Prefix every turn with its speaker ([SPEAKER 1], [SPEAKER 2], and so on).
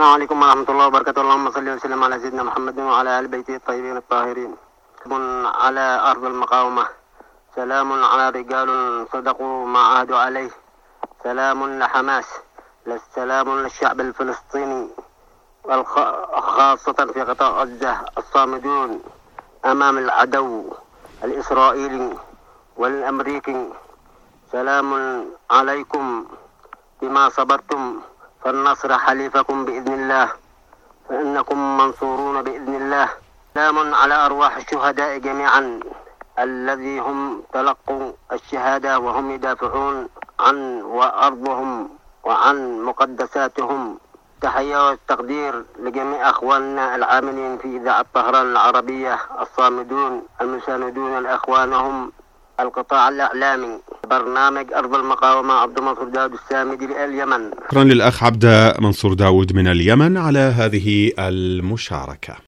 [SPEAKER 1] السلام عليكم ورحمة الله وبركاته. اللهم صل وسلم على سيدنا محمد وعلى آل بيته الطيبين الطاهرين. سلام على أرض المقاومة، سلام على رجال صدقوا ما عهدوا عليه، سلام لحماس، سلام للشعب الفلسطيني خاصة في قطاع غزة الصامدون أمام العدو الإسرائيلي والأمريكي. سلام عليكم بما صبرتم، فالنصر حليفكم بإذن الله، فإنكم منصورون بإذن الله. سلام على أرواح الشهداء جميعا الذي هم تلقوا الشهادة وهم يدافعون عن وأرضهم وعن مقدساتهم. تحية والتقدير لجميع أخواننا العاملين في إذاعة طهران العربية الصامدون المساندون لأخوانهم القطاع الإعلامي. برنامج أرض المقاومة، عبد المنصور داود السامدي اليمن.
[SPEAKER 2] شكرا للأخ عبد منصور داود من اليمن على هذه المشاركة.